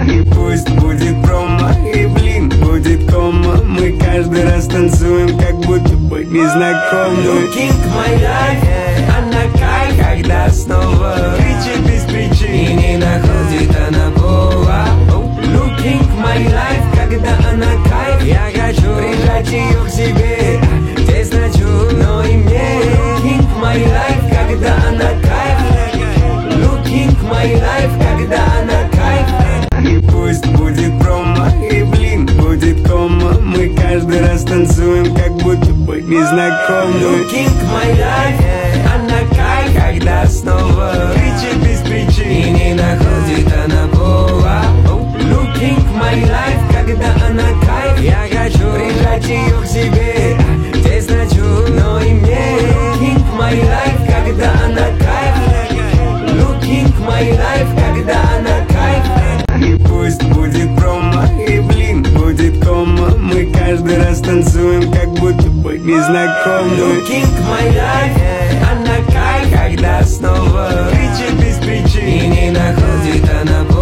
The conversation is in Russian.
И пусть будет промо, и блин, будет кома. Мы каждый раз танцуем, как будто бы незнакомы. Looking my life, она кайф, когда снова кричит без причин и не находит она пола. Looking my life, когда она кайф, я хочу прижать ее к себе, тесно чую, но и мне. Looking my life, когда она кайф. Looking my life, когда она кайф. И пусть будет промо, и блин, будет кома. Мы каждый раз танцуем, как будто бы незнакомы. Looking my life, она кайф, когда снова кричит без причин и не находит она пола. Looking my life, когда она кайф, я хочу прижать ее к себе, тесно чую, но и мне. Looking my life, когда она кайф. Looking my life, когда она кайф. И пусть будет промо, и блин, будет кома. Мы каждый раз танцуем, как будто бы незнакомы. Looking my life, она кайф, когда снова кричит без причин и не находит она пола.